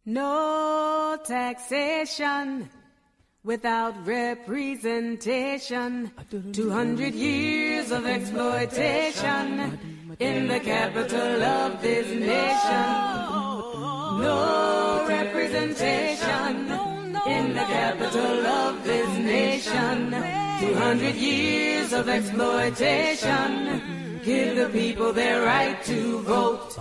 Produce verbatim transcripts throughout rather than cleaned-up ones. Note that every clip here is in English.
No taxation without representation. Two hundred years of exploitation in the capital of this nation. No representation in the capital of this nation. Two hundred years of exploitation. Give the people their right to vote.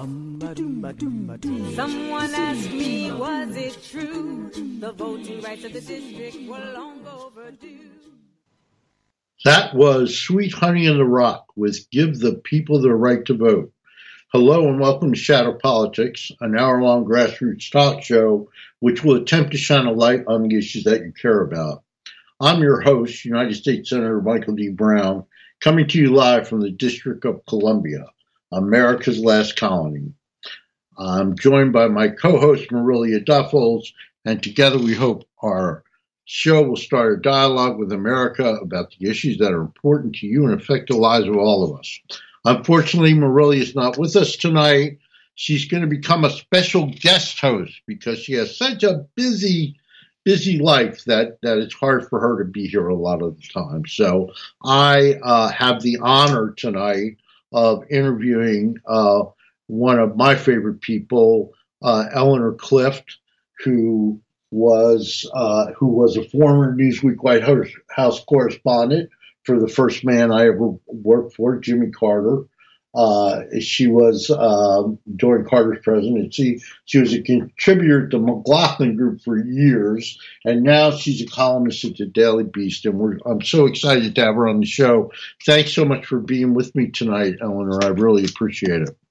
Someone asked me, was it true? The voting rights of the district were long overdue. That was Sweet Honey in the Rock with Give the People their Right to Vote. Hello and welcome to Shadow Politics, an hour-long grassroots talk show which will attempt to shine a light on the issues that you care about. I'm your host, United States Senator Michael D. Brown, coming to you live from the District of Columbia, America's last colony. I'm joined by my co-host, Marilia Duffels, and together we hope our show will start a dialogue with America about the issues that are important to you and affect the lives of all of us. Unfortunately, Marilia is not with us tonight. She's going to become a special guest host because she has such a busy busy life that, that it's hard for her to be here a lot of the time. So I uh, have the honor tonight of interviewing uh, one of my favorite people, uh, Eleanor Clift, who was uh, who was a former Newsweek White House correspondent for the first man I ever worked for, Jimmy Carter. Uh, she was, um, during Carter's presidency, she was a contributor to McLaughlin Group for years, and now she's a columnist at the Daily Beast, and we're, I'm so excited to have her on the show. Thanks so much for being with me tonight, Eleanor. I really appreciate it.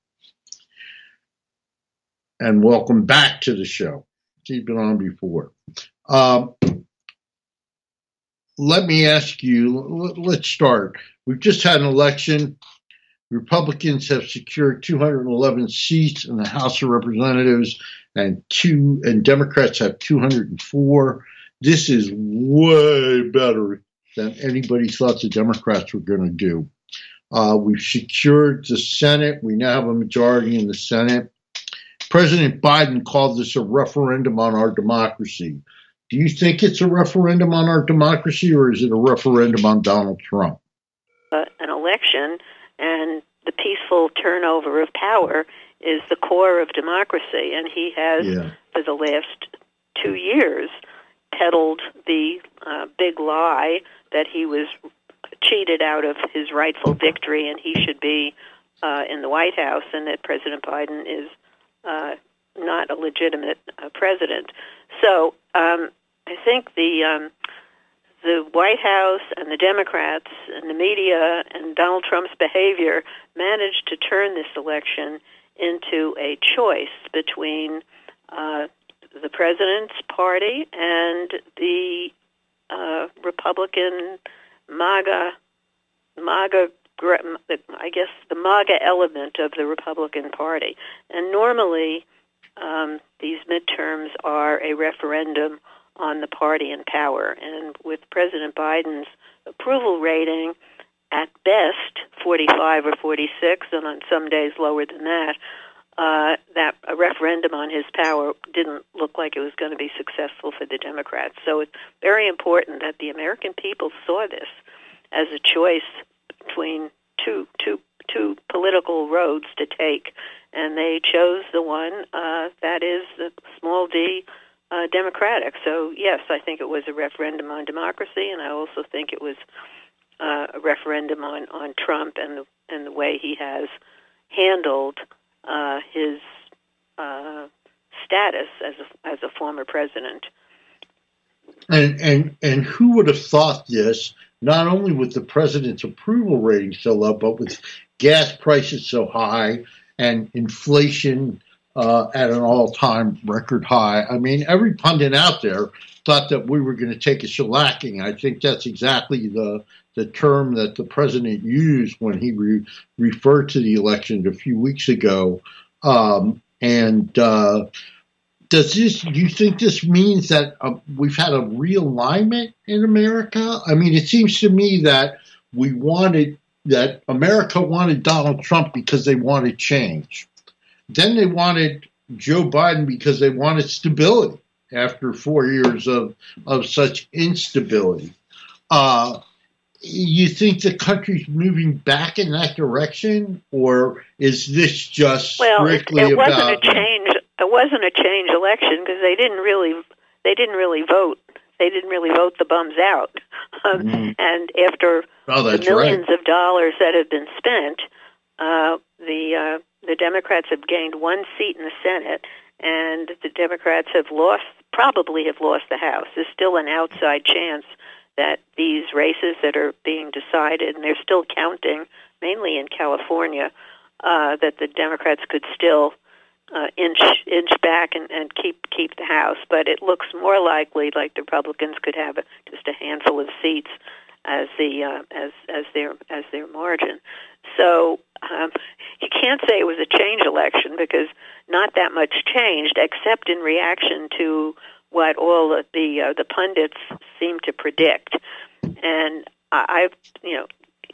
And welcome back to the show. She's been on before. Um, let me ask you, let's start. We've just had an election. Republicans have secured two hundred eleven seats in the House of Representatives, and two, and Democrats have two hundred four. This is way better than anybody thought the Democrats were going to do. Uh, we've secured the Senate. We now have a majority in the Senate. President Biden called this a referendum on our democracy. Do you think it's a referendum on our democracy, or is it a referendum on Donald Trump? Uh, an election and the peaceful turnover of power is the core of democracy, and he has, yeah. for the last two years, peddled the uh, big lie that he was cheated out of his rightful victory and he should be uh, in the White House, and that President Biden is uh, not a legitimate uh, president. So um, I think the... Um, The White House and the Democrats and the media and Donald Trump's behavior managed to turn this election into a choice between uh, the president's party and the uh, Republican MAGA, MAGA, I guess the MAGA element of the Republican Party. And normally um, these midterms are a referendum on the party in power. And with President Biden's approval rating at best forty-five or forty-six, and on some days lower than that, uh, that a referendum on his power didn't look like it was going to be successful for the Democrats. So it's very important that the American people saw this as a choice between two, two, two political roads to take, and they chose the one uh, that is the small d, Uh, democratic. So, yes, I think it was a referendum on democracy, and I also think it was uh, a referendum on, on Trump and the, and the way he has handled uh, his uh, status as a, as a former president. And, and, and who would have thought this, not only with the president's approval rating so low, but with gas prices so high and inflation Uh, at an all-time record high. I mean, every pundit out there thought that we were going to take a shellacking. I think that's exactly the the term that the president used when he re- referred to the election a few weeks ago. Um, and uh, does this? Do you think this means that uh, we've had a realignment in America? I mean, it seems to me that we wanted that America wanted Donald Trump because they wanted change. Then they wanted Joe Biden because they wanted stability after four years of, of such instability. Uh, you think the country's moving back in that direction, or is this just well, strictly it, it about? wasn't a change. It wasn't a change election because they didn't really, they didn't really vote. They didn't really vote the bums out. Um, mm. And after oh, the millions right. of dollars that have been spent, uh, the uh, the Democrats have gained one seat in the Senate, and the Democrats have lost, probably have lost the House. There's still an outside chance that these races that are being decided, and they're still counting, mainly in California, uh, that the Democrats could still uh, inch inch back and, and keep keep the House. But it looks more likely like the Republicans could have a, just a handful of seats as the uh, as as their as their margin. So um, you can't say it was a change election because not that much changed, except in reaction to what all of the uh, the pundits seem to predict. And I've, you know,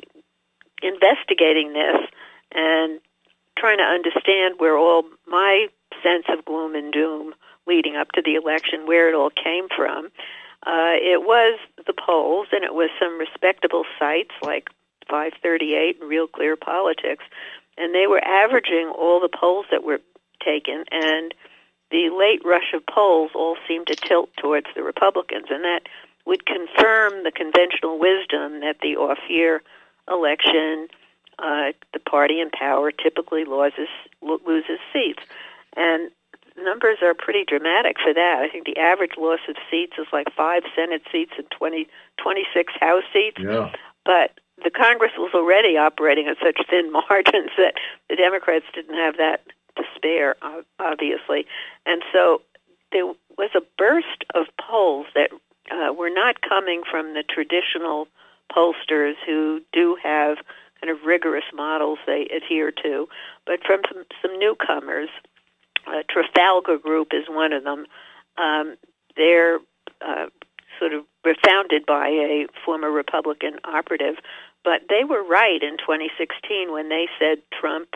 investigating this and trying to understand where all my sense of gloom and doom leading up to the election, where it all came from. Uh, it was the polls, and it was some respectable sites like five thirty-eight and Real Clear Politics, and they were averaging all the polls that were taken, and the late rush of polls all seemed to tilt towards the Republicans, and that would confirm the conventional wisdom that the off-year election, uh, the party in power typically loses, loses seats. And the numbers are pretty dramatic for that. I think the average loss of seats is like five Senate seats and twenty, twenty-six House seats. Yeah. But the Congress was already operating at such thin margins that the Democrats didn't have that to spare, obviously. And so there was a burst of polls that uh, were not coming from the traditional pollsters who do have kind of rigorous models they adhere to, but from some, some newcomers. Uh, Trafalgar Group is one of them. Um, they're uh, sort of were founded by a former Republican operative, but they were right in twenty sixteen when they said Trump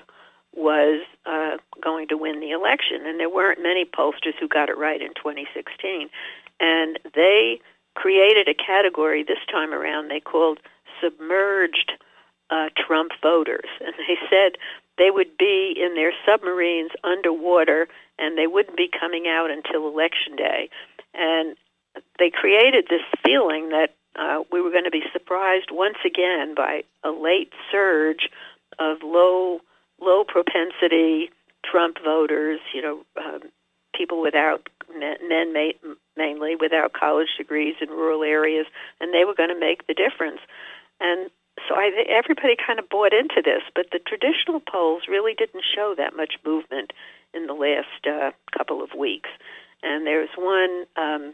was uh, going to win the election, and there weren't many pollsters who got it right in twenty sixteen. And they created a category this time around they called submerged uh, Trump voters, and they said they would be in their submarines underwater, and they wouldn't be coming out until Election Day. And they created this feeling that uh, we were going to be surprised once again by a late surge of low, low propensity Trump voters. You know, um, people without men, men ma- mainly without college degrees in rural areas, and they were going to make the difference. And so I think everybody kind of bought into this, but the traditional polls really didn't show that much movement in the last uh, couple of weeks. And there's one um,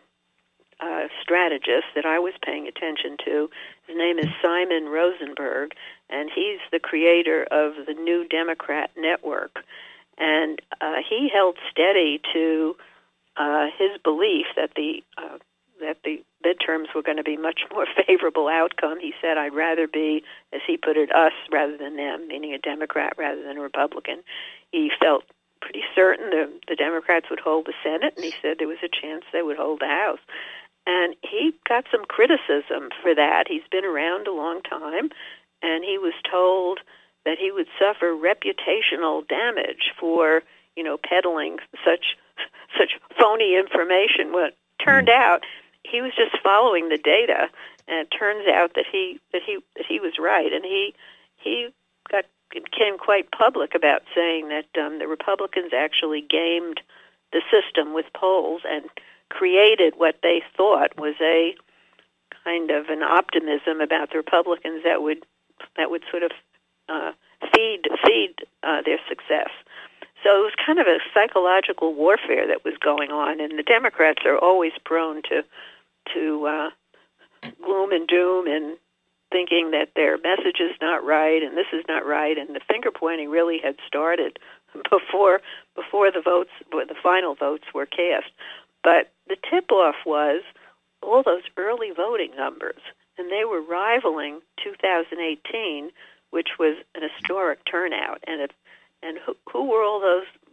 uh, strategist that I was paying attention to. His name is Simon Rosenberg, and he's the creator of the New Democrat Network. And uh, he held steady to uh, his belief that the uh, that the midterms were going to be much more favorable outcome. He said, I'd rather be, as he put it, us rather than them, meaning a Democrat rather than a Republican. He felt pretty certain the, the Democrats would hold the Senate, and he said there was a chance they would hold the House. And he got some criticism for that. He's been around a long time, and he was told that he would suffer reputational damage for, you know, peddling such such phony information. What turned out, he was just following the data, and it turns out that he that he that he was right, and he he got became quite public about saying that um, the Republicans actually gamed the system with polls and created what they thought was a kind of an optimism about the Republicans that would that would sort of uh, feed feed uh, their success. So it was kind of a psychological warfare that was going on, and the Democrats are always prone to to uh, gloom and doom and thinking that their message is not right and this is not right, and the finger pointing really had started before before the votes, the final votes were cast. But the tip-off was all those early voting numbers, and they were rivaling two thousand eighteen, which was an historic turnout. And if and who, who were all those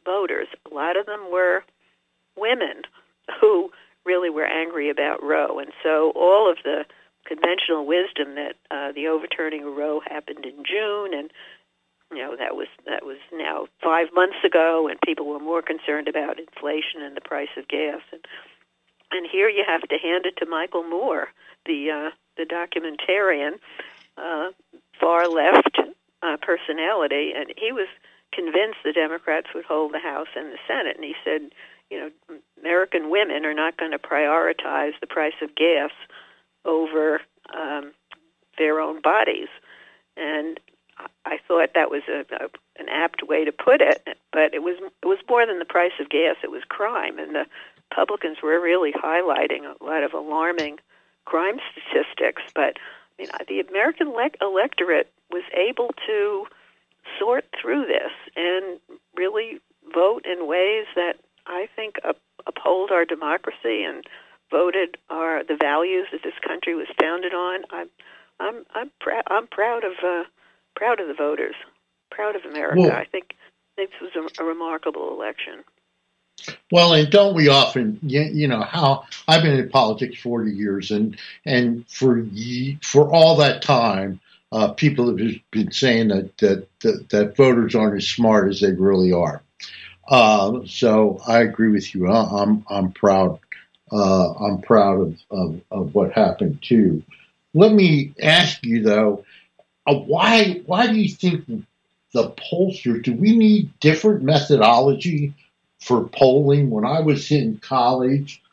voters. A lot of them were women who really were angry about Roe. And so all of the conventional wisdom that uh, the overturning of Roe happened in June, and you know that was that was now five months ago, and people were more concerned about inflation and the price of gas. And and here you have to hand it to Michael Moore, the uh, the documentarian, uh, far left uh, personality, and he was convinced the Democrats would hold the House and the Senate. And he said, you know, American women are not going to prioritize the price of gas over um, their own bodies. And I thought that was a, a, an apt way to put it, but it was it was more than the price of gas. It was crime, and the Republicans were really highlighting a lot of alarming crime statistics. But I mean, the American elect- electorate was able to sort through this and really vote in ways that I think up, uphold our democracy and voted our the values that this country was founded on. I'm I'm I'm, prou- I'm proud of uh, proud of the voters, proud of America. Well, I think this was a, a remarkable election. Well, and don't we often, you, you know, how I've been in politics forty years, and and for for all that time, uh, people have been saying that, that that that voters aren't as smart as they really are. Uh, so I agree with you. I, I'm I'm proud. Uh, I'm proud of, of, of what happened too. Let me ask you though, uh, why why do you think the pollsters, do we need different methodology for polling? When I was in college,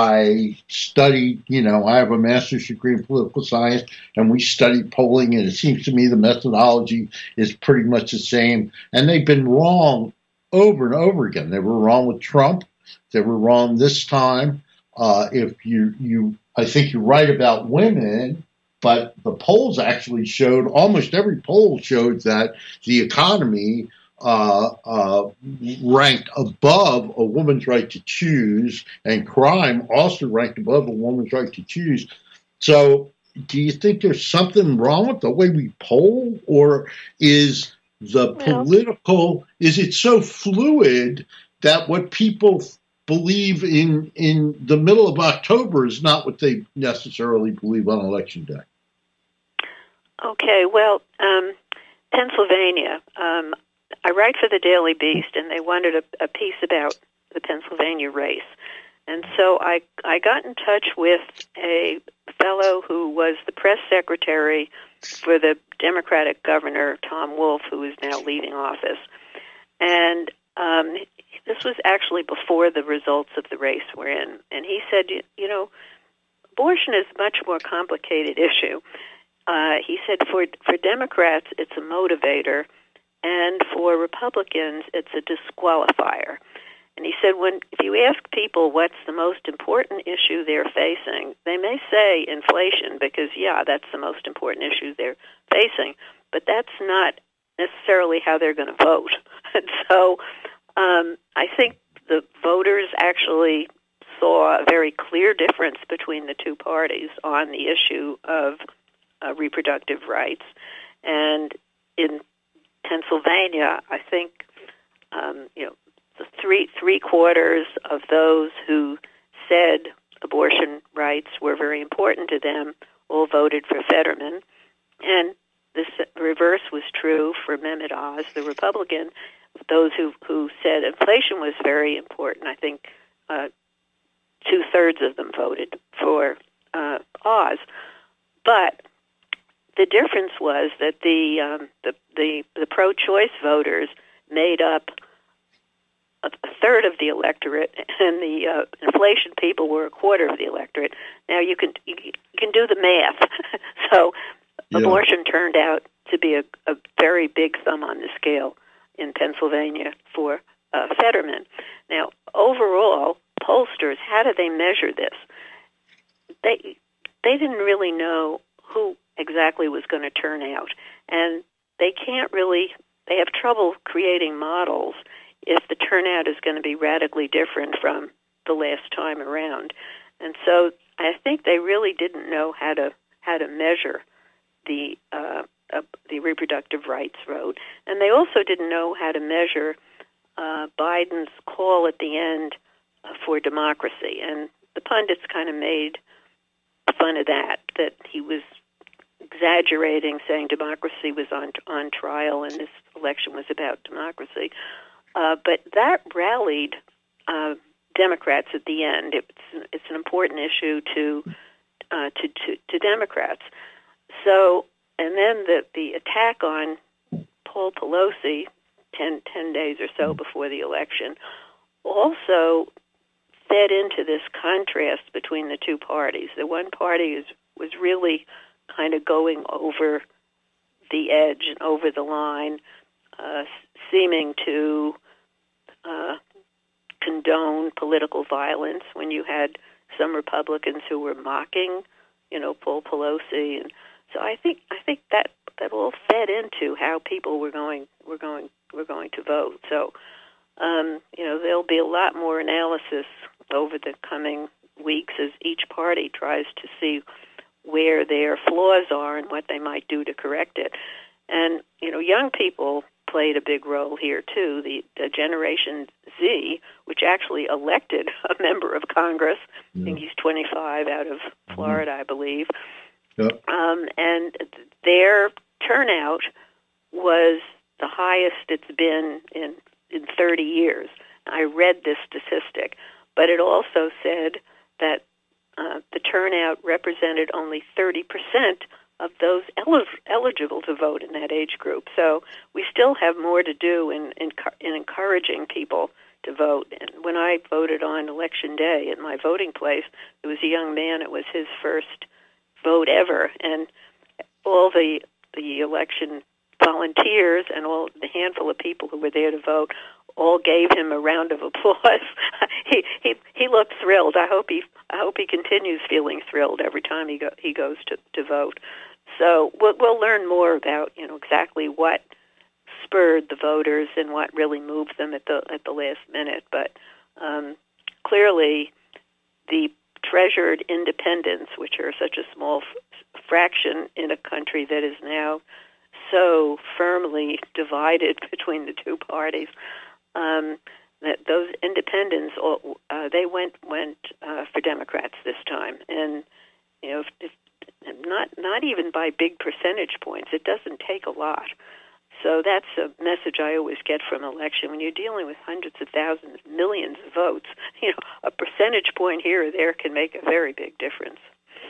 I studied, you know, I have a master's degree in political science, and we studied polling, and it seems to me the methodology is pretty much the same, and they've been wrong over and over again. They were wrong with Trump. They were wrong this time. Uh, if you, you, I think you're right about women, but the polls actually showed, almost every poll showed that the economy uh, uh, ranked above a woman's right to choose, and crime also ranked above a woman's right to choose. So do you think there's something wrong with the way we poll, or is the Well, political, is it so fluid that what people believe in in the middle of October is not what they necessarily believe on Election Day? Okay, well, um, Pennsylvania, um, I write for the Daily Beast, and they wanted a, a piece about the Pennsylvania race. And so I, I got in touch with a fellow who was the press secretary for the Democratic governor, Tom Wolf, who is now leaving office. And um, this was actually before the results of the race were in. And he said, you, you know, abortion is a much more complicated issue. Uh, he said for for Democrats, it's a motivator, and for Republicans, it's a disqualifier. And he said, when if you ask people what's the most important issue they're facing, they may say inflation because, yeah, that's the most important issue they're facing, but that's not necessarily how they're going to vote. And so um, I think the voters actually saw a very clear difference between the two parties on the issue of uh, reproductive rights. And in Pennsylvania, I think, um, you know, the three three quarters of those who said abortion rights were very important to them all voted for Fetterman, and the reverse was true for Mehmet Oz, the Republican. Those who who said inflation was very important, I think uh, two thirds of them voted for uh, Oz, but the difference was that the um, the, the the pro-choice voters made up a third of the electorate, and the uh, inflation people were a quarter of the electorate. Now you can you can do the math. So Yeah. abortion turned out to be a, a very big thumb on the scale in Pennsylvania for uh, Fetterman. Now, overall, pollsters, how do they measure this? They they didn't really know who exactly was going to turn out, and they can't really. They have trouble creating models if the turnout is going to be radically different from the last time around. And so I think they really didn't know how to how to measure the uh, uh, the reproductive rights vote, and they also didn't know how to measure uh, Biden's call at the end uh, for democracy. And the pundits kind of made fun of that, that he was exaggerating, saying democracy was on on trial and this election was about democracy. Uh, but that rallied uh, Democrats at the end. It's it's an important issue to uh, to, to to Democrats. So, and then the the attack on Paul Pelosi ten, ten days or so before the election also fed into this contrast between the two parties. The one party is was really kind of going over the edge and over the line, uh, seeming to uh, condone political violence when you had some Republicans who were mocking, you know, Paul Pelosi, and so I think I think that that all fed into how people were going were going were going to vote. So um, you know, there'll be a lot more analysis over the coming weeks as each party tries to see where their flaws are and what they might do to correct it. And, you know, young people played a big role here, too. The, the Generation Z, which actually elected a member of Congress, yeah. I think he's twenty-five out of Florida, mm-hmm. I believe. Yep. Um, and their turnout was the highest it's been in, in thirty years. I read this statistic, but it also said that uh, the turnout represented only thirty percent of those el- eligible to vote in that age group. So we still have more to do in, in, in encouraging people to vote. And when I voted on Election Day at my voting place, there was a young man, it was his first vote ever, and all the the election volunteers and all the handful of people who were there to vote all gave him a round of applause. he he he looked thrilled. I hope he I hope he continues feeling thrilled every time he go, he goes to, to vote. So we'll, we'll learn more about, you know, exactly what spurred the voters and what really moved them at the at the last minute. But um, clearly, the treasured independents, which are such a small f- fraction in a country that is now so firmly divided between the two parties, um, that those independents, uh, they went went uh, for Democrats this time, and you know, if, if, not not even by big percentage points. It doesn't take a lot. So that's a message I always get from an election. When you're dealing with hundreds of thousands, millions of votes, you know, a percentage point here or there can make a very big difference.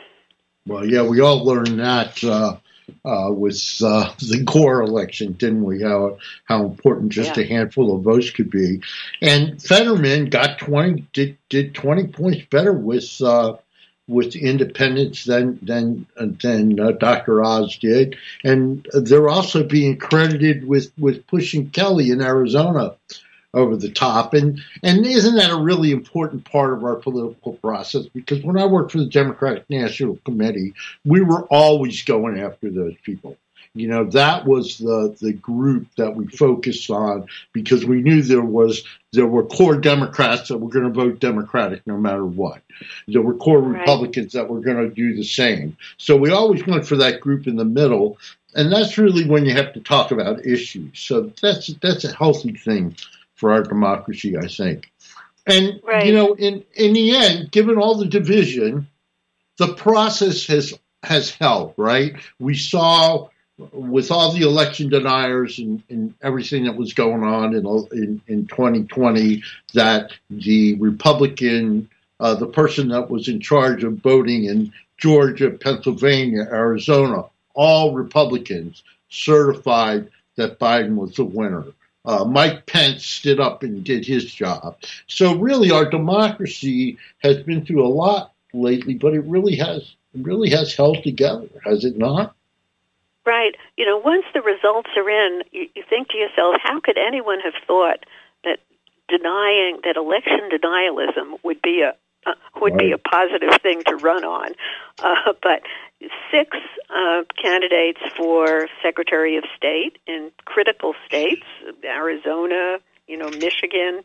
Well, yeah, we all learned that uh, uh, with uh, the Gore election, didn't we? How how important just yeah. a handful of votes could be. And Fetterman got twenty did did twenty points better with uh, with independents than than than uh, Doctor Oz did, and they're also being credited with, with pushing Kelly in Arizona over the top. And and isn't that a really important part of our political process? Because when I worked for the Democratic National Committee, we were always going after those people. You know, that was the, the group that we focused on because we knew there was there were core Democrats that were going to vote Democratic no matter what. There were core right. Republicans that were going to do the same. So we always went for that group in the middle, and that's really when you have to talk about issues. So that's that's a healthy thing for our democracy, I think. And, right. you know, in, in the end, given all the division, the process has has held, right? We saw with all the election deniers and, and everything that was going on in in, in twenty twenty, that the Republican, uh, the person that was in charge of voting in Georgia, Pennsylvania, Arizona, all Republicans certified that Biden was the winner. Uh, Mike Pence stood up and did his job. So really, our democracy has been through a lot lately, but it really has it really has held together, has it not? Right. You know, once the results are in, you, you think to yourself, how could anyone have thought that denying, that election denialism would be a uh, would right. be a positive thing to run on? Uh, but six uh, candidates for Secretary of State in critical states, Arizona, you know, Michigan,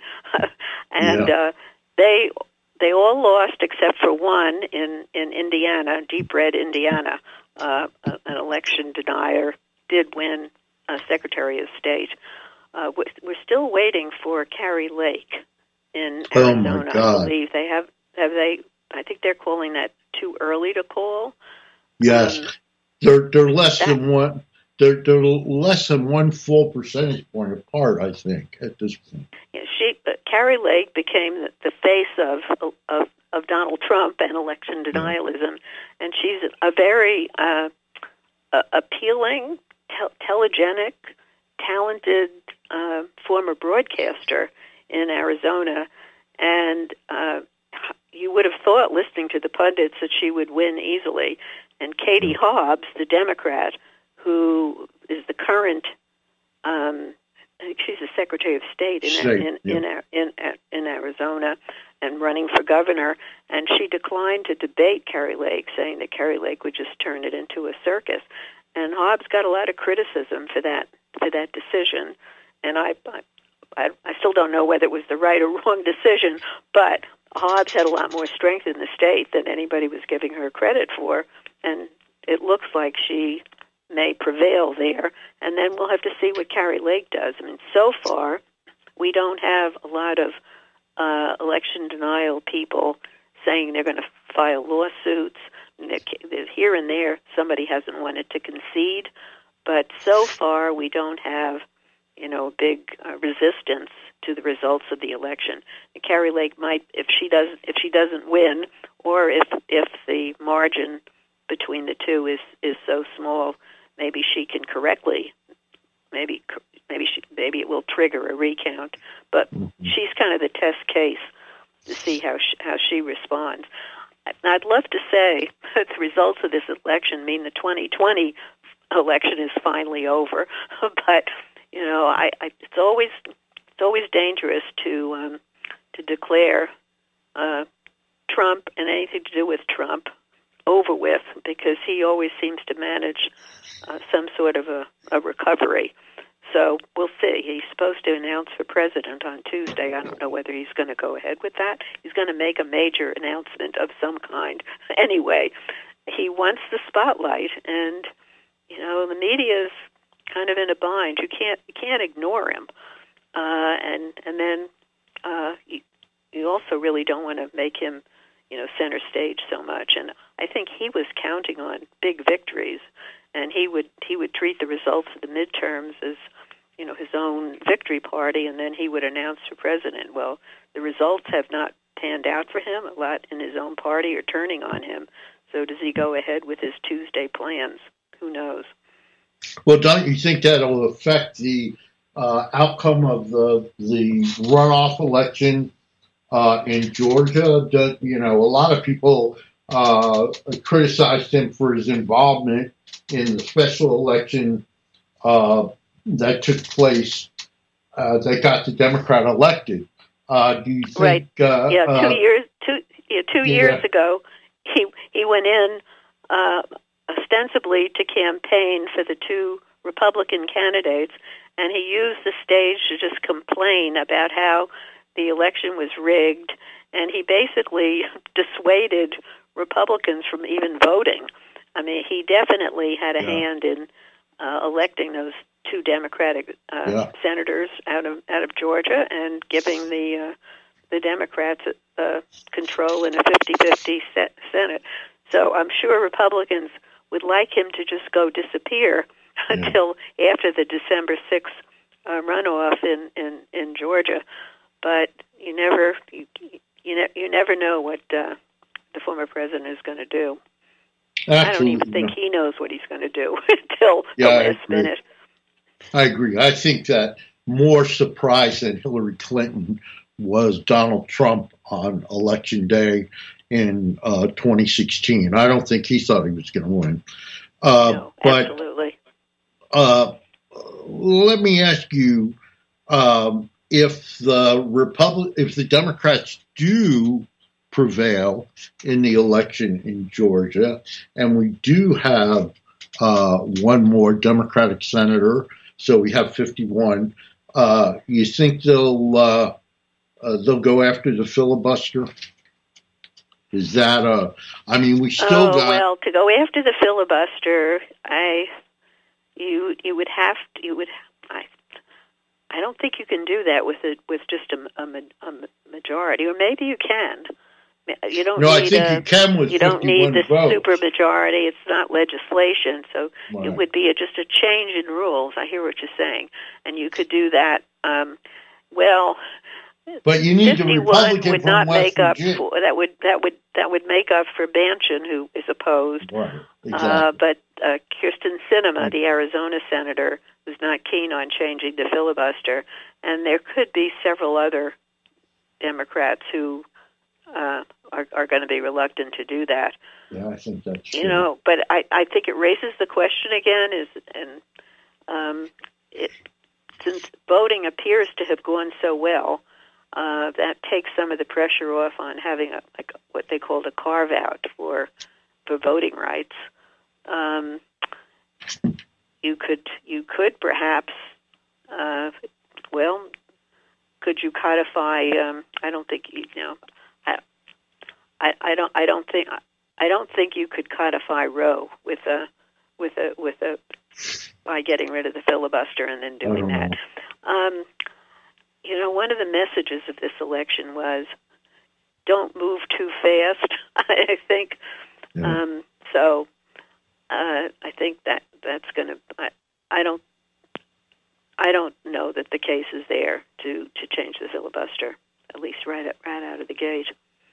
and yeah. uh, they they all lost except for one in, in Indiana, deep red Indiana. Uh, an election denier did win uh, Secretary of State. uh, we're still waiting for Kari Lake in Oh Arizona. my God. I believe they have. Have they? I think they're calling that too early to call. Yes, um, they're they're less that, than one. They're they're less than one full percentage point apart, I think, at this point. Yeah, she uh, Kari Lake became the, the face of, of of Donald Trump and election denialism, yeah. and she's a very uh, uh, appealing, tel- telegenic, talented uh, former broadcaster in Arizona, and uh, you would have thought, listening to the pundits, that she would win easily. And Katie yeah. Hobbs, the Democrat, who is the current, um, I think she's the Secretary of State in State, in, yeah. in, in in Arizona, and running for governor. And she declined to debate Kari Lake, saying that Kari Lake would just turn it into a circus. And Hobbs got a lot of criticism for that for that decision. And I, I, I still don't know whether it was the right or wrong decision, but Hobbs had a lot more strength in the state than anybody was giving her credit for, and it looks like she may prevail there. And then we'll have to see what Kari Lake does. I mean, so far, we don't have a lot of uh, election denial people saying they're going to file lawsuits. Here and there, somebody hasn't wanted to concede, but so far we don't have, you know, big uh, resistance to the results of the election. And Kari Lake might, if she doesn't, if she doesn't win, or if if the margin between the two is is so small, maybe she can correctly, maybe maybe she maybe it will trigger a recount. But mm-hmm. she's kind of the test case to see how she, how she responds. I'd love to say that the results of this election mean the twenty twenty election is finally over, but you know, I, I it's always it's always dangerous to um, to declare uh, Trump and anything to do with Trump over with, because he always seems to manage uh, some sort of a, a recovery. So we'll see. He's supposed to announce for president on Tuesday. I don't know whether he's going to go ahead with that. He's going to make a major announcement of some kind. Anyway, he wants the spotlight, and you know, the media is kind of in a bind. You can't you can't ignore him, uh, and and then uh, you, you also really don't want to make him, you know, center stage so much. And I think he was counting on big victories, and he would he would treat the results of the midterms as, you know, his own victory party, and then he would announce for president. Well, the results have not panned out for him. A lot in his own party are turning on him. So does he go ahead with his Tuesday plans? Who knows? Well, don't you think that'll affect the uh, outcome of the the runoff election uh, in Georgia? That, you know, a lot of people uh, criticized him for his involvement in the special election uh, that took place uh, that got the Democrat elected. Uh, do you think? Right. Uh, yeah. Two uh, years. Two. Yeah. Two yeah. years ago, he he went in uh, ostensibly to campaign for the two Republican candidates, and he used the stage to just complain about how the election was rigged, and he basically dissuaded Republicans from even voting. I mean, he definitely had a yeah. hand in uh, electing those two Democratic uh, yeah. senators out of out of Georgia and giving the uh, the Democrats uh, control in a fifty-fifty Senate. So I'm sure Republicans would like him to just go disappear yeah. until after the December sixth uh, runoff in, in, in Georgia. But you never you you, ne- you never know what uh, the former president is going to do. Absolutely. I don't even think he knows what he's going to do until yeah, the last minute. I agree. I think that more surprised than Hillary Clinton was Donald Trump on Election Day in uh, twenty sixteen. I don't think he thought he was going to win. Uh, no, but, absolutely. Uh, let me ask you, um, if the Republic, if the Democrats do prevail in the election in Georgia, and we do have uh, one more Democratic senator, so we have fifty-one. Uh, you think they'll uh, uh, they'll go after the filibuster? Is that a? I mean, we still oh, got. well, to go after the filibuster, I you you would have to, you would I I don't think you can do that with a, with just a, a, a majority, or maybe you can. You don't no, need I think a, you can with you don't need the votes. super majority. It's not legislation, so right. it would be a, just a change in rules. I hear what you're saying, and you could do that. Um, well, but you need the Republican would from not West make up Virginia. for that. Would that would that would make up for Manchin, who is opposed. Right. Exactly. Uh, but uh, Kyrsten Sinema, the Arizona senator, was not keen on changing the filibuster, and there could be several other Democrats who uh, are, are going to be reluctant to do that. Yeah, I think that's true. You know, but I, I think it raises the question again: is and um, it, since voting appears to have gone so well, uh, that takes some of the pressure off on having a, like what they called a carve out for for voting rights. Um, you could you could perhaps uh, well could you codify? Um, I don't think you know. I, I I don't I don't think I don't think you could codify Roe with a with a with a by getting rid of the filibuster and then doing that. Um, you know, one of the messages of this election was don't move too fast. I think yeah. um, so. Uh, I think that that's going to. I, I don't. I don't know that the case is there to, to change the filibuster, at least right at, right out of the gate.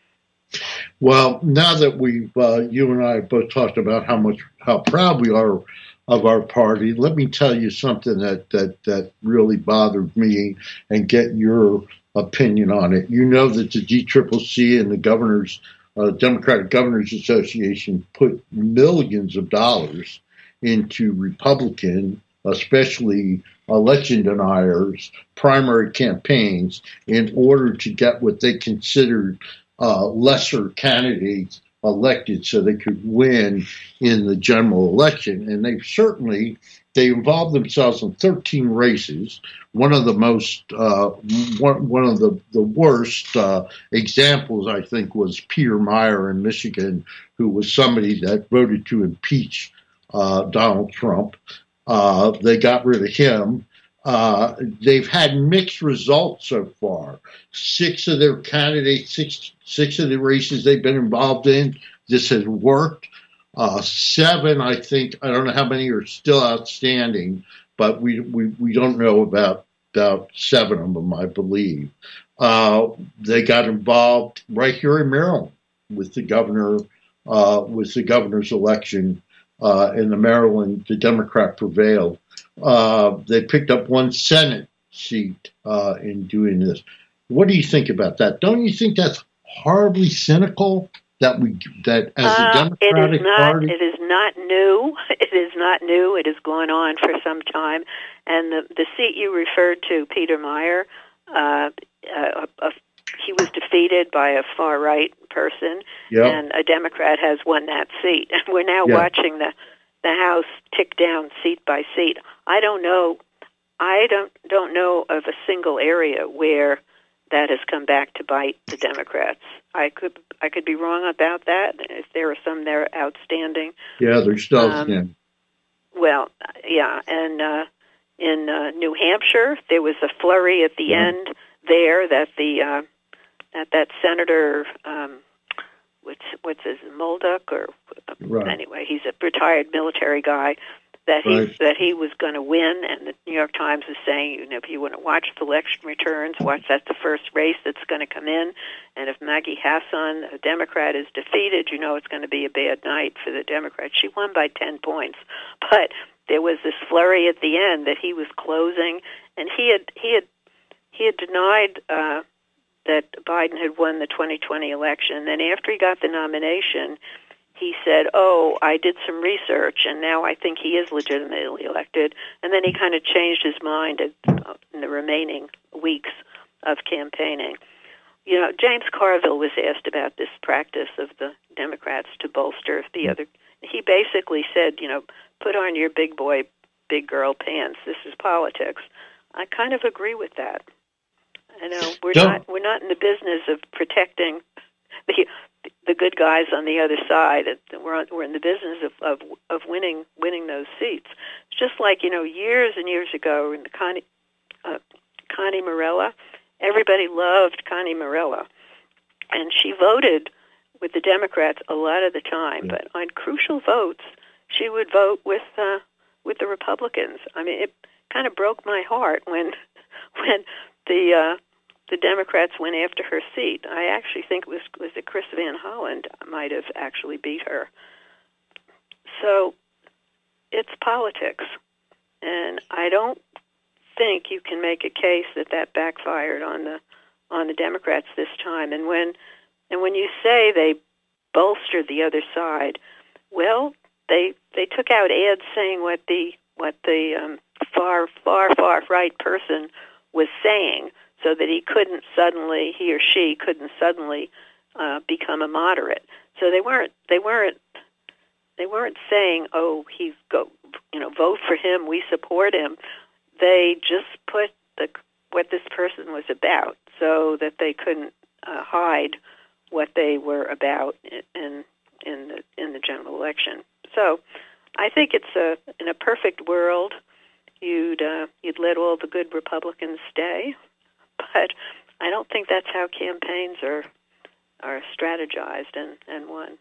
Well, now that we've uh, you and I both talked about how much how proud we are of our party, let me tell you something that that that really bothered me and get your opinion on it. You know that the D C C C and the governors. Uh, Democratic Governors Association put millions of dollars into Republican, especially election deniers, primary campaigns in order to get what they considered uh, lesser candidates elected so they could win in the general election. And they've certainly, they involved themselves in thirteen races. One of the most, uh, one, one of the, the worst uh, examples, I think, was Peter Meijer in Michigan, who was somebody that voted to impeach uh, Donald Trump. Uh, they got rid of him. Uh, they've had mixed results so far. Six of their candidates, six, six of the races they've been involved in, this has worked. Uh, seven, I think, I don't know how many are still outstanding, but we we, we don't know about, about seven of them, I believe. Uh, they got involved right here in Maryland with the governor, uh, with the governor's election. Uh, in the Maryland, the Democrat prevailed. Uh, they picked up one Senate seat uh, in doing this. What do you think about that? Don't you think that's horribly cynical that we that as a Democratic uh, it is not, Party? It is not new. It is not new. It has gone on for some time. And the the seat you referred to, Peter Meijer, uh, uh, uh, he was defeated by a far right person, yep. and a Democrat has won that seat. And we're now yep. watching the the House tick down seat by seat. I don't know. I don't don't know of a single area where that has come back to bite the Democrats. I could I could be wrong about that. If there are some there outstanding. Yeah, there's still um, yeah. Well, yeah, and uh, in uh, New Hampshire there was a flurry at the yeah. end there that the uh, that that senator. Um, What's what's his Molduck or uh, right. anyway? He's a retired military guy. That he right. that he was going to win, and the New York Times was saying, you know, if you want to watch the election returns, watch that's the first race that's going to come in, and if Maggie Hassan, a Democrat, is defeated, you know it's going to be a bad night for the Democrats. She won by ten points, but there was this flurry at the end that he was closing, and he had he had he had denied. Uh, that Biden had won the twenty twenty election. Then after he got the nomination, he said, oh, I did some research, and now I think he is legitimately elected. And then he kind of changed his mind at, in the remaining weeks of campaigning. You know, James Carville was asked about this practice of the Democrats to bolster the other. He basically said, you know, put on your big boy, big girl pants. This is politics. I kind of agree with that. I know we're Don't. not we're not in the business of protecting the the good guys on the other side. We're on, we're in the business of, of of winning winning those seats. It's just like, you know, years and years ago in the kind of uh, Connie Morella. Everybody loved Connie Morella, and she voted with the Democrats a lot of the time. Yeah. But on crucial votes, she would vote with uh, with the Republicans. I mean, it kind of broke my heart when when the uh, the Democrats went after her seat. I actually think it was was that Chris Van Hollen might have actually beat her. So it's politics, and I don't think you can make a case that that backfired on the on the Democrats this time. And when and when you say they bolstered the other side, well, they they took out ads saying what the what the um, far far far right person was saying, so that he couldn't suddenly he or she couldn't suddenly uh, become a moderate. So they weren't they weren't they weren't saying, oh, he's go you know vote for him, we support him. They just put the what this person was about, so that they couldn't uh, hide what they were about in in the in the general election. So, I think it's a in a perfect world, you'd uh, you'd let all the good Republicans stay, but I don't think that's how campaigns are are strategized and, and won.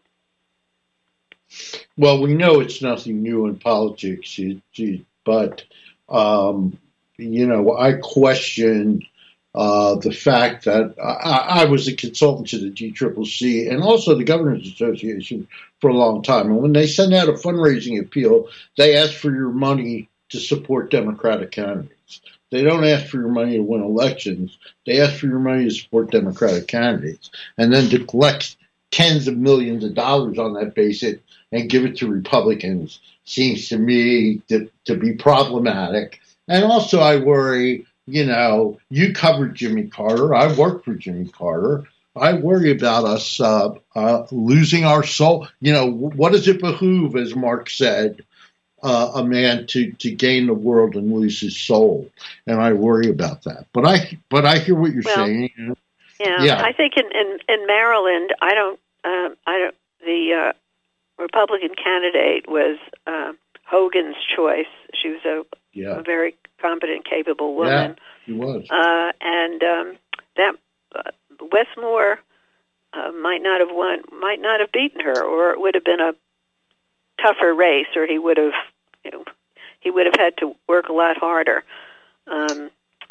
Well, we know it's nothing new in politics, but. Um, you know, I question uh, the fact that I, I was a consultant to the D C C C and also the Governors Association for a long time. And when they send out a fundraising appeal, they ask for your money to support Democratic candidates. They don't ask for your money to win elections. They ask for your money to support Democratic candidates. And then to collect tens of millions of dollars on that basis and give it to Republicans seems to me to, to be problematic. And also I worry, you know, you covered Jimmy Carter. I worked for Jimmy Carter. I worry about us uh, uh, losing our soul. You know, what does it behoove, as Mark said, uh, a man to, to gain the world and lose his soul? And I worry about that. But I but I hear what you're well, saying. Yeah, yeah, I think in, in, in Maryland, I don't, um, I don't, the uh, Republican candidate was uh, Hogan's choice. She was a, yeah. a very competent, capable woman. Yeah, she was. Uh, and um, that uh, Westmore uh, might not have won, might not have beaten her, or it would have been a tougher race, or he would have, you know, he would have had to work a lot harder. Um,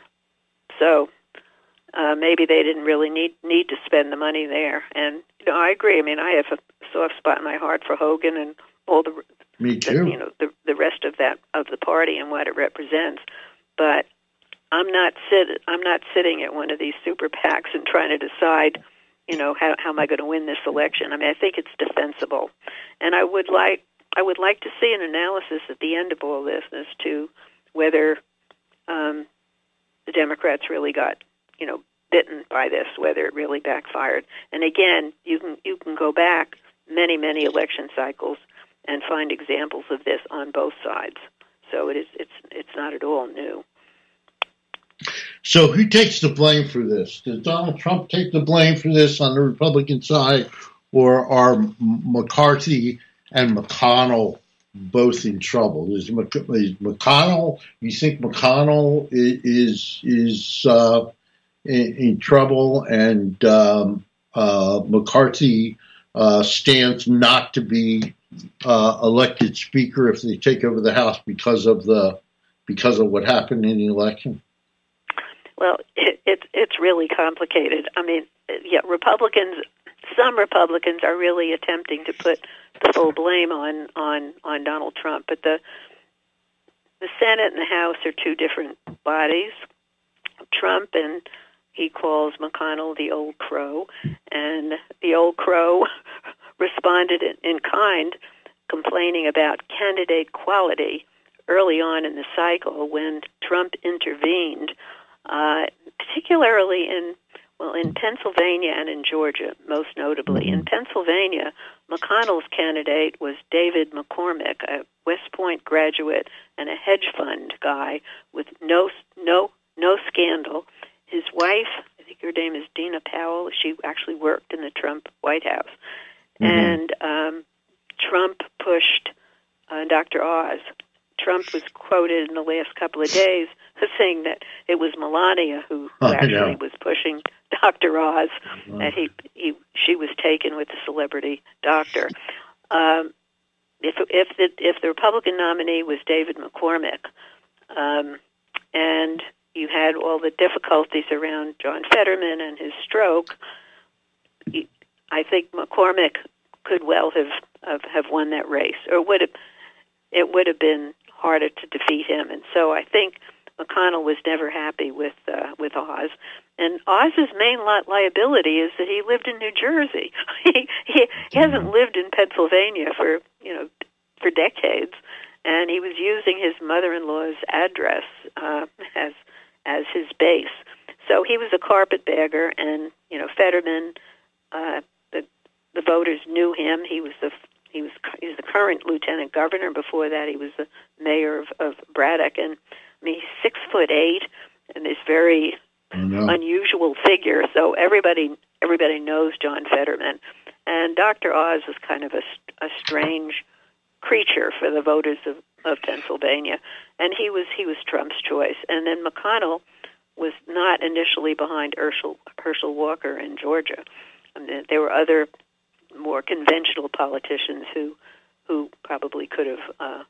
so. Uh, maybe they didn't really need need to spend the money there, and you know I agree. I mean, I have a soft spot in my heart for Hogan and all the, Me too. the you know the the rest of that of the party and what it represents. But I'm not sit I'm not sitting at one of these super PACs and trying to decide, you know, how how am I going to win this election? I mean, I think it's defensible, and I would like I would like to see an analysis at the end of all this as to whether um, the Democrats really got, you know, bitten by this, whether it really backfired. And again, you can you can go back many, many election cycles and find examples of this on both sides. So it is it's it's not at all new. So who takes the blame for this? Does Donald Trump take the blame for this on the Republican side, or are McCarthy and McConnell both in trouble? Is, Mc, is McConnell? You think McConnell is is uh, in, in trouble, and um, uh, McCarthy uh, stands not to be uh, elected Speaker if they take over the House because of the because of what happened in the election? Well, it, it, it's really complicated. I mean, yeah, Republicans, some Republicans are really attempting to put the full blame on, on, on Donald Trump, but the the Senate and the House are two different bodies. Trump, and he calls McConnell the old crow, and the old crow responded in, in kind, complaining about candidate quality early on in the cycle when Trump intervened, uh, particularly in well in Pennsylvania and in Georgia, most notably. In Pennsylvania, McConnell's candidate was David McCormick, a West Point graduate and a hedge fund guy with no no no scandal. His wife, I think her name is Dina Powell. She actually worked in the Trump White House, mm-hmm. and um, Trump pushed uh, Doctor Oz Trump was quoted in the last couple of days saying that it was Melania who, who I actually know. was pushing Doctor Oz, Wow. that he, he she was taken with the celebrity doctor. Um, if if the if the Republican nominee was David McCormick, um, and you had all the difficulties around John Fetterman and his stroke, I think McCormick could well have have, have won that race, or would have, it would have been harder to defeat him. And so I think McConnell was never happy with uh, with Oz. And Oz's main li- liability is that he lived in New Jersey. he, he he hasn't lived in Pennsylvania for you know for decades, and he was using his mother-in-law's address uh, as as his base. So he was a carpetbagger, and you know Fetterman, uh, the the voters knew him. He was the he was he was the current lieutenant governor. Before that, he was the mayor of, of Braddock, and I mean he's six foot eight, and this very unusual figure. So everybody everybody knows John Fetterman, and Doctor Oz was kind of a, a strange creature for the voters of, of Pennsylvania, and he was he was Trump's choice. And then McConnell was not initially behind Herschel Herschel Walker in Georgia. I mean, there were other more conventional politicians who who probably could have uh,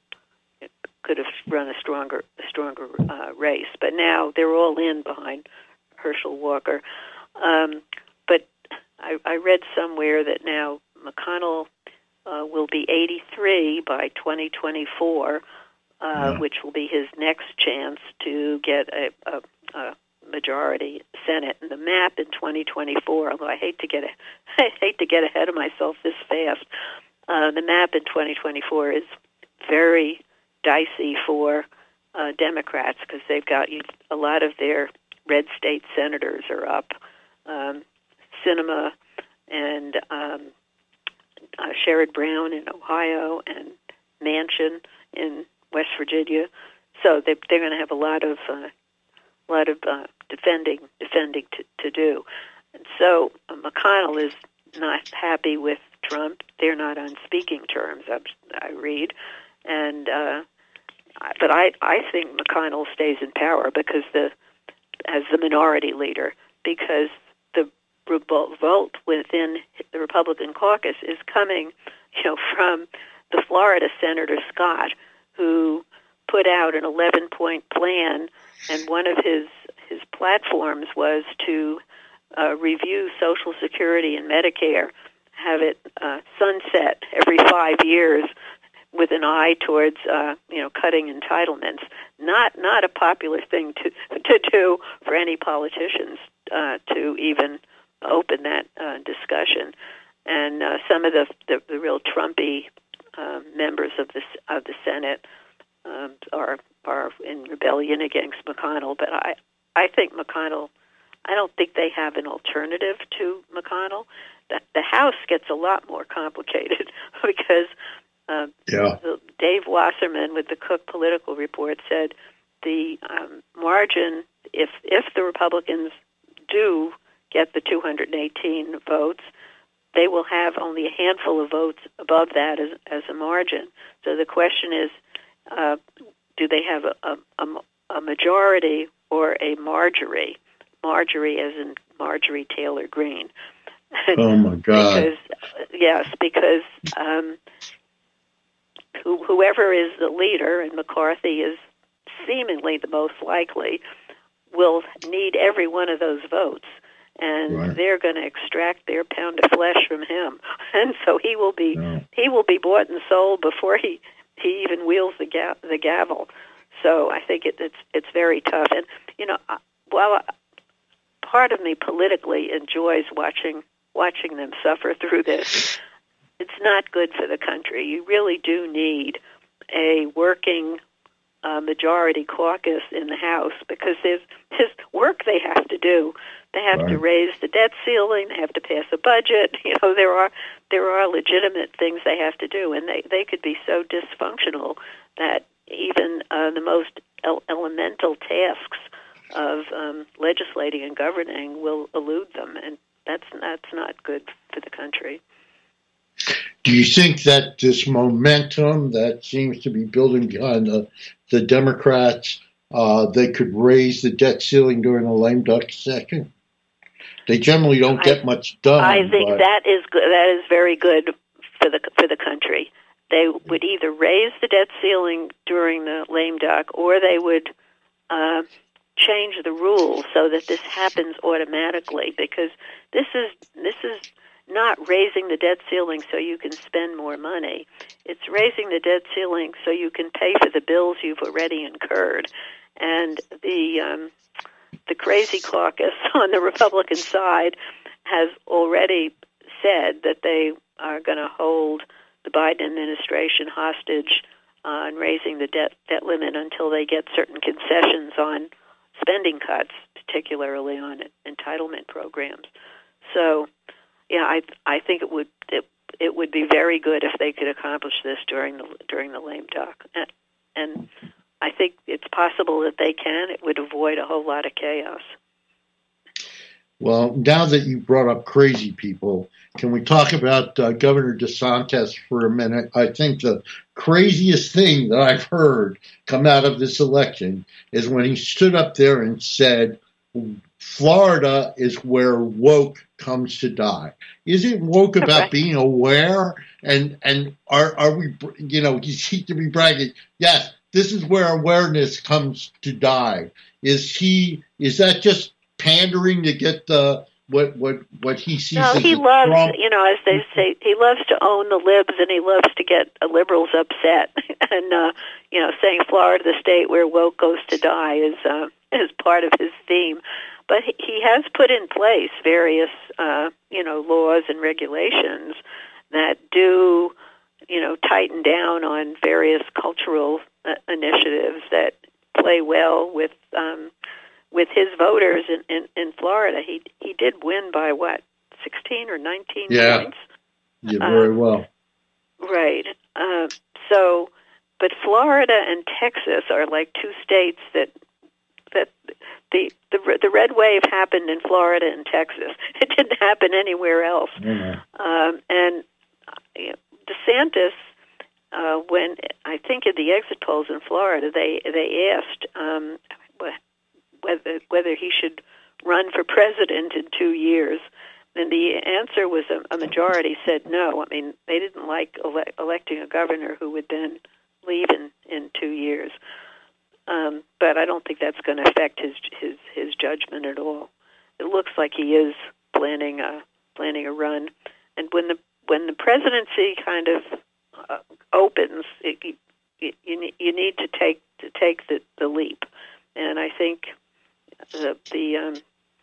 could have run a stronger a stronger uh, race, but now they're all in behind Herschel Walker. Um, but I, I read somewhere that now McConnell uh, will be eighty-three by twenty twenty-four, uh, yeah. which will be his next chance to get a, a, a majority Senate. And the map in twenty twenty-four, although I hate to get a, I hate to get ahead of myself this fast, uh, the map in twenty twenty-four is very dicey for uh, Democrats because they've got a lot of their red state senators are up. Um, Sinema and um, uh, Sherrod Brown in Ohio and Manchin in West Virginia. So they, they're going to have a lot of uh, lot of uh, defending defending to, to do. And so uh, McConnell is not happy with Trump. They're not on speaking terms, I, I read. And uh, but I I think McConnell stays in power because the as the minority leader, because the revolt within the Republican caucus is coming, you know, from the Florida Senator Scott, who put out an eleven-point plan, and one of his his platforms was to uh, review Social Security and Medicare, have it uh, sunset every five years, with an eye towards uh, you know cutting entitlements. Not not a popular thing to to do for any politicians uh, to even open that uh, discussion. And uh, some of the, the the real Trumpy uh, members of the of the Senate um, are are in rebellion against McConnell. But I I think McConnell. I don't think they have an alternative to McConnell. The, the House gets a lot more complicated because. Uh, yeah. Dave Wasserman with the Cook Political Report said the um, margin, if if the Republicans do get the two hundred eighteen votes, they will have only a handful of votes above that as, as a margin. So the question is, uh, do they have a, a, a majority or a Marjorie? Marjorie as in Marjorie Taylor Greene. Oh, my God. Because, yes, because... Um, whoever is the leader, and McCarthy is seemingly the most likely, will need every one of those votes. And right. they're going to extract their pound of flesh from him. And so he will be no. he will be bought and sold before he, he even wields the ga- the gavel. So I think it, it's it's very tough. And, you know, while I, part of me politically enjoys watching watching them suffer through this, it's not good for the country. You really do need a working uh, majority caucus in the House because there's, there's work they have to do. They have right. to raise the debt ceiling. They have to pass a budget. You know, there are there are legitimate things they have to do, and they, they could be so dysfunctional that even uh, the most el- elemental tasks of um, legislating and governing will elude them, and that's that's not good for the country. Do you think that this momentum that seems to be building behind the, the Democrats, uh, they could raise the debt ceiling during the lame duck session? They generally don't get I, much done. I think but... that is good. That is very good for the for the country. They would either raise the debt ceiling during the lame duck, or they would uh, change the rules so that this happens automatically. Because this is this is. not raising the debt ceiling so you can spend more money. It's raising the debt ceiling so you can pay for the bills you've already incurred. And the um, the crazy caucus on the Republican side has already said that they are going to hold the Biden administration hostage on raising the debt, debt limit until they get certain concessions on spending cuts, particularly on entitlement programs. So, yeah, I I think it would it, it would be very good if they could accomplish this during the during the lame duck, and, and I think it's possible that they can. It would avoid a whole lot of chaos. Well, now that you brought up crazy people, can we talk about uh, Governor DeSantis for a minute? I think the craziest thing that I've heard come out of this election is when he stood up there and said, Florida is where woke comes to die. Isn't woke about right. being aware? And and are are we, you know, you seem to be bragging, yes, this is where awareness comes to die. Is he, is that just pandering to get the, what what what he sees no, as he a loves, Trump? You know, as they say, he loves to own the libs, and he loves to get liberals upset. and, uh, you know, saying Florida, the state where woke goes to die, is uh, is part of his theme. But he has put in place various, uh, you know, laws and regulations that do, you know, tighten down on various cultural uh, initiatives that play well with um, with his voters in, in, in Florida. He he did win by what, sixteen or nineteen yeah. points? Yeah, very um, well. Right. Uh, so, but Florida and Texas are like two states that that. The, the the red wave happened in Florida and Texas. It didn't happen anywhere else. Mm-hmm. Um, and you know, DeSantis, uh, when I think in the exit polls in Florida, they they asked um, whether whether he should run for president in two years, and the answer was a, a majority said no. I mean, they didn't like ele- electing a governor who would then leave in, in two years. Um, but I don't think that's going to affect his his his judgment at all. It looks like he is planning a planning a run, and when the when the presidency kind of uh, opens, it, you you you need to take to take the, the leap, and I think the the um,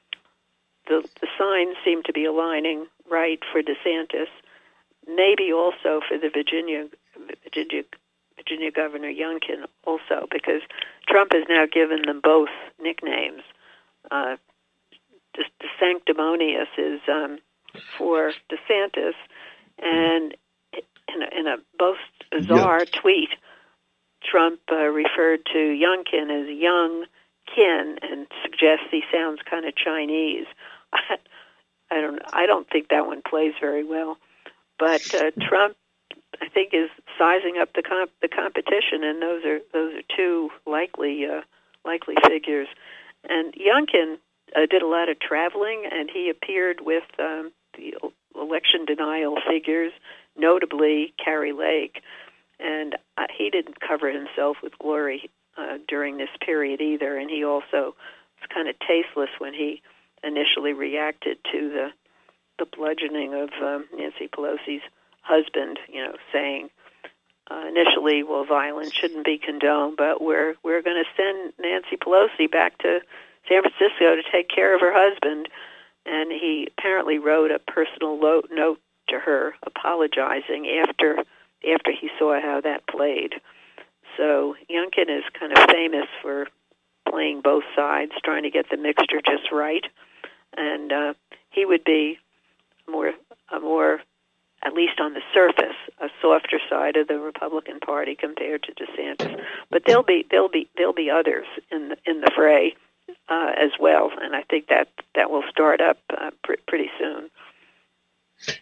the the signs seem to be aligning right for DeSantis, maybe also for the Virginia Virginia. Virginia Governor Youngkin also, because Trump has now given them both nicknames. Uh, the, the sanctimonious is um, for DeSantis, and in a, in a most bizarre yeah. tweet, Trump uh, referred to Youngkin as young kin and suggests he sounds kind of Chinese. I, I don't I don't think that one plays very well, but uh, Trump, I think, is sizing up the comp- the competition, and those are those are two likely uh, likely figures. And Youngkin uh, did a lot of traveling, and he appeared with um, the election denial figures, notably Kari Lake. And uh, he didn't cover himself with glory uh, during this period either, and he also was kind of tasteless when he initially reacted to the the bludgeoning of um, Nancy Pelosi's husband, you know, saying uh, initially, well, violence shouldn't be condoned, but we're we're going to send Nancy Pelosi back to San Francisco to take care of her husband. And he apparently wrote a personal lo- note to her apologizing after after he saw how that played. So Youngkin is kind of famous for playing both sides, trying to get the mixture just right. And uh, he would be more a more at least on the surface, a softer side of the Republican Party compared to DeSantis. But there'll be there'll be there'll be others in the in the fray uh, as well, and I think that that will start up uh, pr- pretty soon.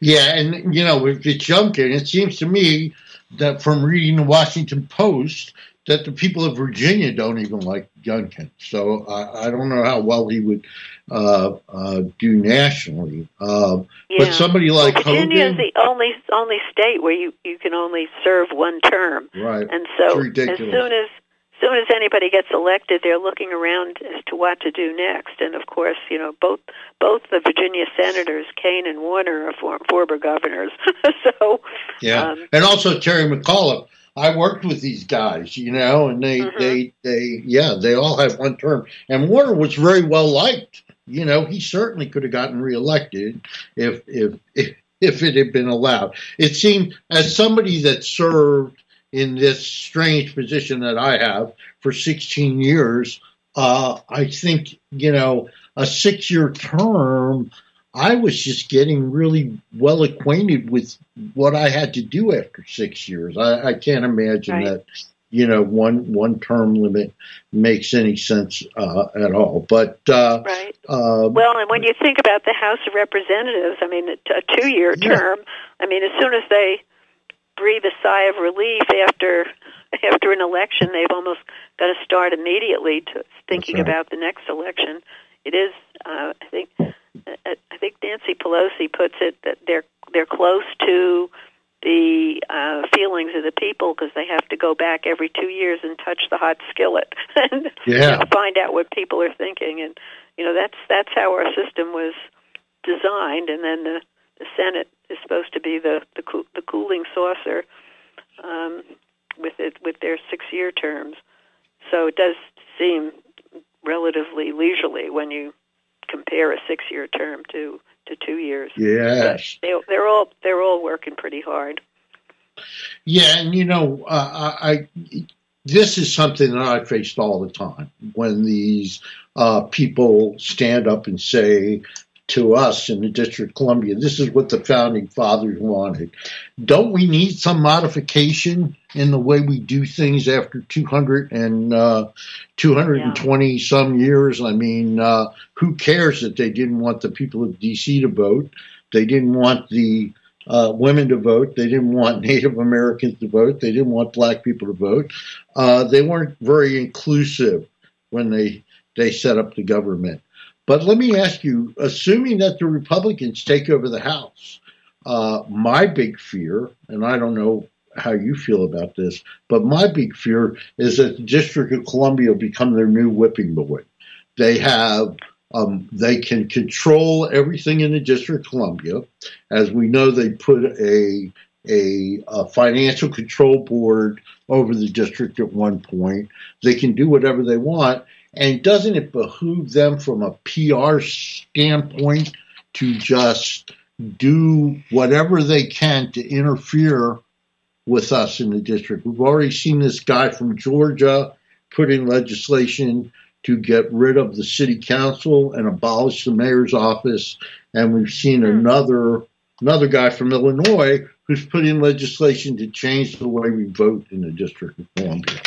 Yeah, and, you know, if it's Youngkin, it seems to me that from reading the Washington Post that the people of Virginia don't even like Youngkin. So I, I don't know how well he would uh, uh, do nationally. Uh, yeah. But somebody like well, Virginia Hogan, is the only only state where you, you can only serve one term. Right. And so as soon as As soon as anybody gets elected, they're looking around as to what to do next. And of course, you know, both both the Virginia senators, Kane and Warner, are form, former governors. so yeah, um, and also Terry McAuliffe. I worked with these guys, you know, and they mm-hmm. they they yeah, they all have one term. And Warner was very well liked. You know, he certainly could have gotten reelected if if if, if it had been allowed. It seemed, as somebody that served in this strange position that I have for sixteen years, uh, I think, you know, a six-year term, I was just getting really well acquainted with what I had to do after six years. I, I can't imagine right. that, you know, one one term limit makes any sense uh, at all. But uh, right. Uh, well, and when you think about the House of Representatives, I mean, a two-year yeah. term, I mean, as soon as they breathe a sigh of relief after after an election, they've almost got to start immediately to thinking right. about the next election. It is, uh, I think, I think Nancy Pelosi puts it that they're they're close to the uh, feelings of the people because they have to go back every two years and touch the hot skillet and yeah. you know, find out what people are thinking. And you know that's that's how our system was designed. And then the, the Senate is supposed to be the the, co- the cooling saucer um, with it with their six-year terms. So it does seem relatively leisurely when you compare a six-year term to, to two years. Yes, they, they're all they're all working pretty hard. Yeah, and you know, uh, I, I this is something that I faced all the time when these uh, people stand up and say to us in the District of Columbia, this is what the Founding Fathers wanted. Don't we need some modification in the way we do things after two hundred and uh, two hundred twenty yeah. some years? I mean, uh, who cares that they didn't want the people of D C to vote? They didn't want the uh, women to vote. They didn't want Native Americans to vote. They didn't want black people to vote. Uh, they weren't very inclusive when they, they set up the government. But let me ask you, assuming that the Republicans take over the House, uh, my big fear, and I don't know how you feel about this, but my big fear is that the District of Columbia will become their new whipping boy. They have, um, they can control everything in the District of Columbia. As we know, they put a, a, a financial control board over the district at one point. They can do whatever they want. And doesn't it behoove them from a P R standpoint to just do whatever they can to interfere with us in the district? We've already seen this guy from Georgia put in legislation to get rid of the city council and abolish the mayor's office. And we've seen another another guy from Illinois who's put in legislation to change the way we vote in the District of Columbia.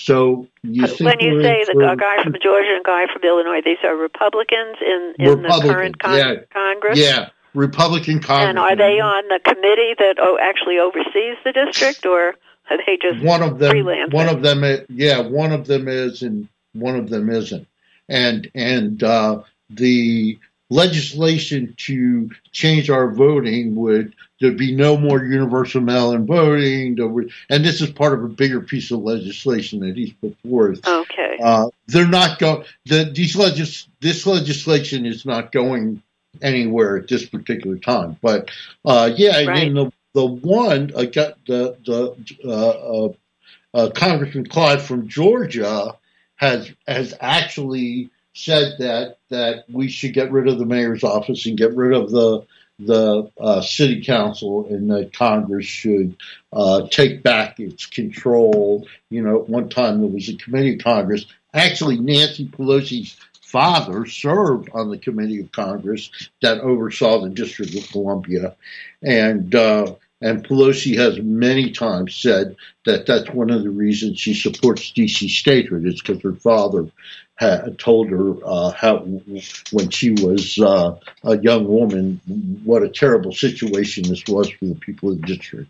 So you think when you say the for, guy from Georgia and guy from Illinois, these are Republicans in, in the current con- yeah, Congress? Yeah, Republican Congress. And are they on the committee that oh, actually oversees the district, or are they just one of them? freelancing? One of them, yeah, one of them is, and one of them isn't. And and uh, the legislation to change our voting would there'd be no more universal mail-in voting. Would, and this is part of a bigger piece of legislation that he's put forth. Okay. Uh, they're not going. The, these legis, This legislation is not going anywhere at this particular time. But uh, yeah, right. and the the one uh, got the the uh, uh, uh, Congressman Clyde from Georgia has has actually said that that we should get rid of the mayor's office and get rid of the the uh, city council, and that Congress should uh, take back its control. You know, at one time there was a committee of Congress. Actually, Nancy Pelosi's father served on the committee of Congress that oversaw the District of Columbia, and uh, And Pelosi has many times said that that's one of the reasons she supports D C statehood. It's because her father had told her uh, how, when she was uh, a young woman, what a terrible situation this was for the people of the district.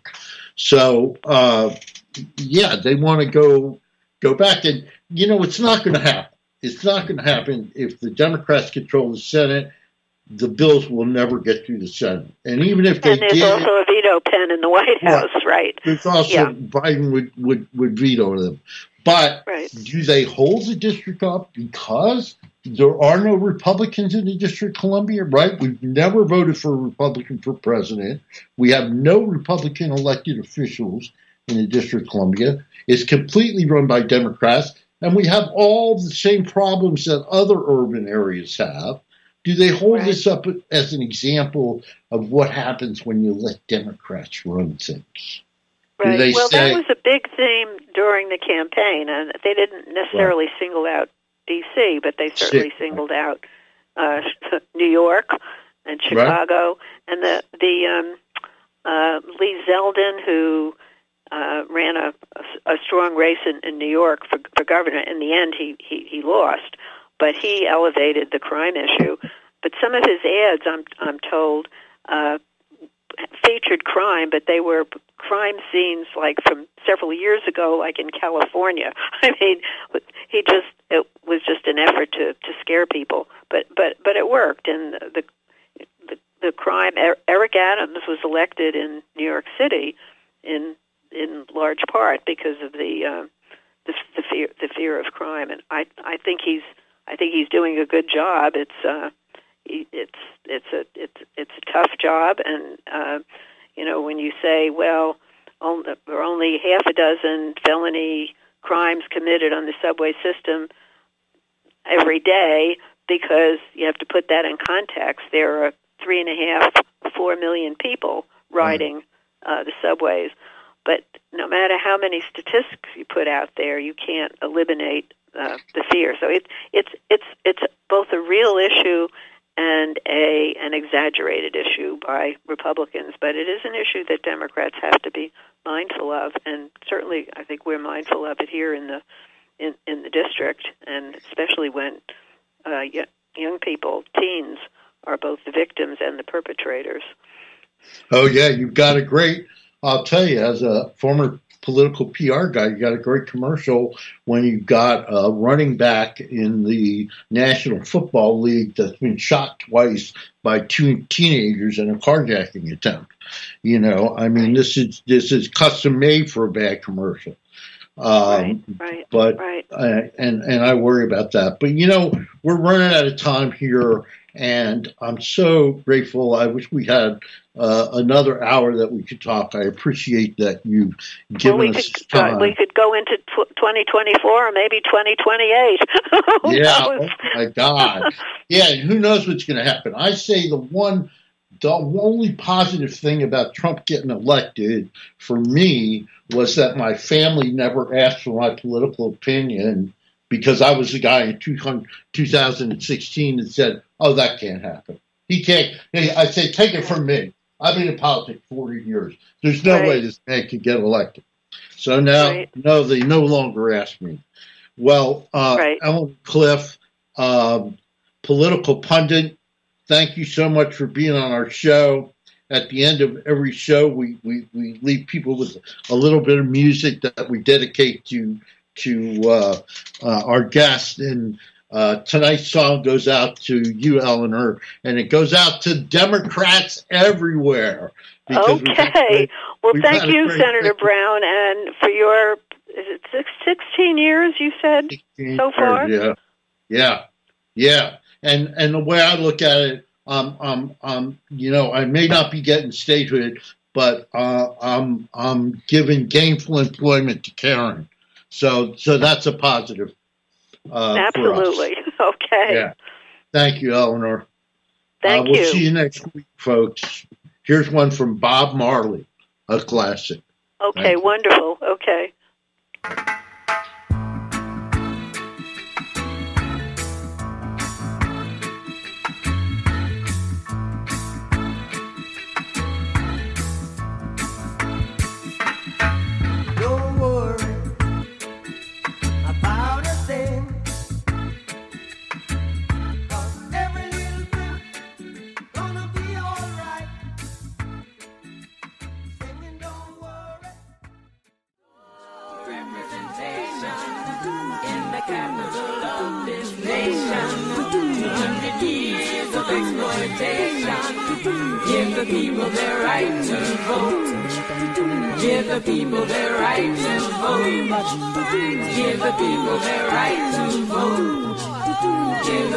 So, uh, yeah, they want to go go back. And, you know, it's not going to happen. It's not going to happen if the Democrats control the Senate. The bills will never get through the Senate. And even if they and there's did, also a veto pen in the White House, right? right. There's also yeah. Biden would, would, would veto them. But right. do they hold the district up because there are no Republicans in the District of Columbia, right? We've never voted for a Republican for president. We have no Republican elected officials in the District of Columbia. It's completely run by Democrats. And we have all the same problems that other urban areas have. Do they hold right. this up as an example of what happens when you let Democrats run things? Right. They well, say, that was a big theme during the campaign, and they didn't necessarily right. single out D C, but they certainly Sick. singled out uh, New York and Chicago, right. and the the um, uh, Lee Zeldin, who uh, ran a, a strong race in, in New York for, for governor. In the end, he, he he lost. But he elevated the crime issue. But some of his ads, I'm I'm told, uh, featured crime, but they were crime scenes like from several years ago, like in California. I mean, he just it was just an effort to, to scare people. But but but it worked, and the the, the crime. Eric Adams was elected in New York City, in in large part because of the uh, the, the fear the fear of crime, and I I think he's. I think he's doing a good job. It's uh, it's it's a it's it's a tough job, and uh, you know when you say, well, only, there are only half a dozen felony crimes committed on the subway system every day, because you have to put that in context. There are three and a half, four million people riding uh, the subways, but no matter how many statistics you put out there, you can't eliminate Uh, the fear. So it's it's it's it's both a real issue and a an exaggerated issue by Republicans, but it is an issue that Democrats have to be mindful of, and certainly I think we're mindful of it here in the in, in the district, and especially when uh, young people, teens, are both the victims and the perpetrators. Oh yeah, you've got a great. I'll tell you, as a former political P R guy, you got a great commercial when you got a running back in the National Football League that's been shot twice by two teenagers in a carjacking attempt. You know, I mean, this is this is custom made for a bad commercial. Um, right, right, but right. Uh, and and I worry about that. But you know, we're running out of time here, and I'm so grateful. I wish we had uh, another hour that we could talk. I appreciate that you've given well, we us could, time. Uh, we could go into twenty twenty-four or maybe twenty twenty-eight. Yeah, oh my God. Yeah, and who knows what's going to happen. I say the one, the only positive thing about Trump getting elected for me was that my family never asked for my political opinion, because I was the guy in two thousand sixteen that said, oh, that can't happen. He can't. I say, take it from me. I've been in politics forty years. There's no right. way this man could get elected. So now, right. no, they no longer ask me. Well, uh, right. Ellen Cliff, um, political pundit, thank you so much for being on our show. At the end of every show, we, we, we leave people with a little bit of music that we dedicate to to uh, uh, our guest. And uh, tonight's song goes out to you, Eleanor, and it goes out to Democrats everywhere. Okay. Great, well, thank you, Senator picture. Brown, and for your, is it six, sixteen years, you said, so far? Yeah, yeah, yeah. And, and the way I look at it, Um, um, um, you know, I may not be getting statehood, but uh, I'm I'm giving gainful employment to Karen, so so that's a positive. Uh, Absolutely. For us. Okay. Yeah. Thank you, Eleanor. Thank uh, we'll you. We'll see you next week, folks. Here's one from Bob Marley, a classic. Okay. Wonderful. Okay. Give the people their right to vote. Give the people their right to vote. Give the people their right to vote. Give